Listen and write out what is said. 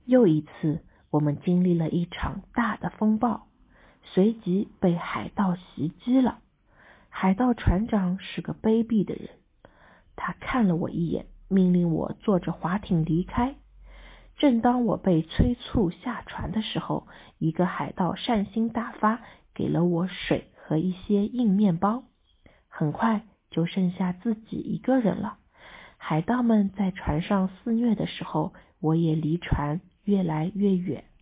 又一次，我们经历了一场大的风暴，随即被海盗袭击了。海盗船长是个卑鄙的人，他看了我一眼，命令我坐着划艇离开。正当我被催促下船的时候，一个海盗善心大发，给了我水和一些硬面包。很快就剩下自己一个人了。海盗们在船上肆虐的时候，我也离船越来越远。